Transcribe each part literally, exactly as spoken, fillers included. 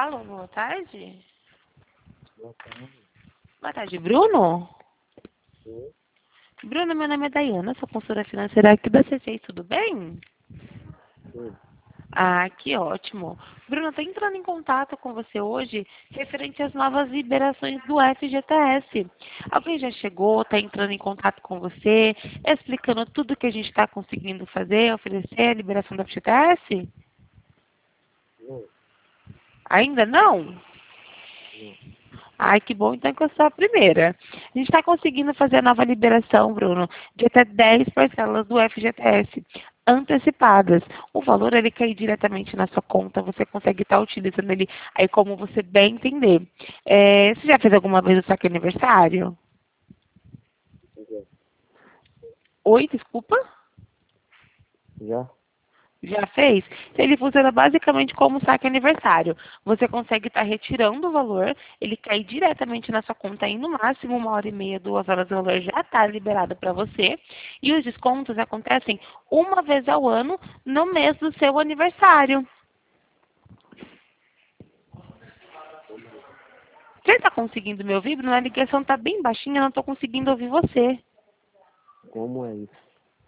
Alô, boa tarde. Boa tarde. Boa tarde, Bruno? Sim. Bruno, meu nome é Dayana, sou consultora financeira aqui da C seis, tudo bem? Sim. Ah, que ótimo. Bruno, estou entrando em contato com você hoje referente às novas liberações do F G T S. Alguém já chegou, está entrando em contato com você, explicando tudo que a gente está conseguindo fazer, oferecer a liberação do F G T S? Não, Ainda não? não. Ai, que bom, então que eu sou a primeira. A gente está conseguindo fazer a nova liberação, Bruno, de até dez parcelas do F G T S antecipadas. O valor ele cai diretamente na sua conta, você consegue estar utilizando ele aí como você bem entender. É, você já fez alguma vez o saque aniversário? Já. Oi, desculpa? Já? Já fez? Ele funciona basicamente como saque aniversário. Você consegue estar retirando o valor, ele cai diretamente na sua conta em no máximo uma hora e meia, duas horas, o valor já está liberado para você. E os descontos acontecem uma vez ao ano, no mês do seu aniversário. Você está conseguindo me ouvir, Bruno? A ligação está bem baixinha, eu não estou conseguindo ouvir você. Como é isso?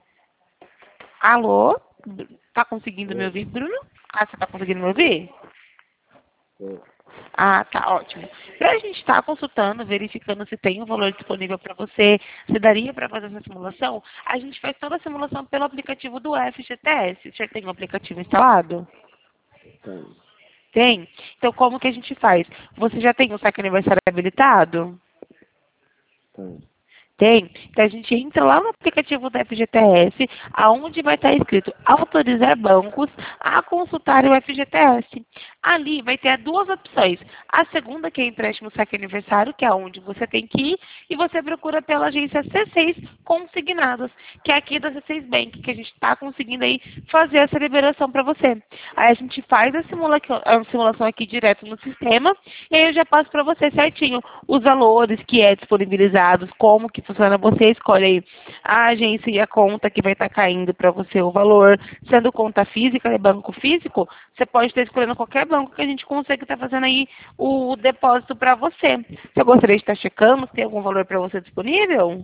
Alô? Está conseguindo me Oi. ouvir, Bruno? Ah, você está conseguindo me ouvir? Oi. Ah, tá ótimo. Para a gente estar consultando, verificando se tem um valor disponível para você, se daria para fazer essa simulação, a gente faz toda a simulação pelo aplicativo do F G T S. Você tem o aplicativo instalado? Tem. Tem? Então, como que a gente faz? Você já tem o saque aniversário habilitado? Tem. Tem. Então a gente entra lá no aplicativo do F G T S, aonde vai estar escrito autorizar bancos a consultar o F G T S. Ali vai ter duas opções. A segunda, que é empréstimo saque aniversário, que é onde você tem que ir, e você procura pela agência C seis Consignados, que é aqui da C seis Bank, que a gente está conseguindo aí fazer essa liberação para você. Aí a gente faz a, simula a simulação aqui direto no sistema, e aí eu já passo para você certinho os valores que é disponibilizados, como que funciona, você escolhe aí a agência e a conta que vai estar caindo para você o valor. Sendo conta física, é banco físico, você pode estar escolhendo qualquer banco que a gente consegue estar fazendo aí o depósito para você. Você gostaria de estar checando se tem algum valor para você disponível?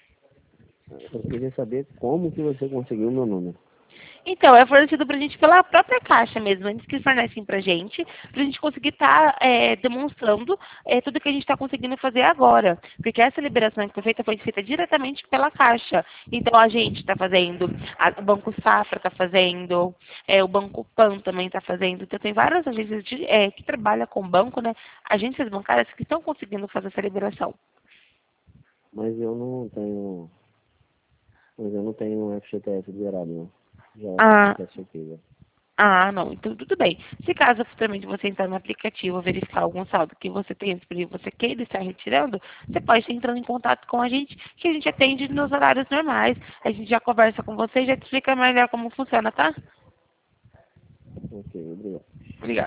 Eu queria saber como que você conseguiu o meu número. Então, é fornecido para a gente pela própria Caixa mesmo, eles que fornecem para a gente, para a gente conseguir estar é, demonstrando é, tudo que a gente está conseguindo fazer agora. Porque essa liberação que foi feita foi feita diretamente pela Caixa. Então, a gente está fazendo, a- o Banco Safra está fazendo, é, o Banco Pan também está fazendo. Então, tem várias agências de, é, que trabalham com banco, né? Agências bancárias que estão conseguindo fazer essa liberação. Mas eu não tenho. Mas eu não tenho um F G T S liberado, não. Já Ah, já chequei, já. Ah, não, então tudo bem. Se caso futuramente você entrar no aplicativo, verificar algum saldo que você tenha disponível, você queira estar retirando, você pode estar entrando em contato com a gente, que a gente atende nos horários normais. A gente já conversa com você e já te explica melhor como funciona, tá? Ok, obrigado.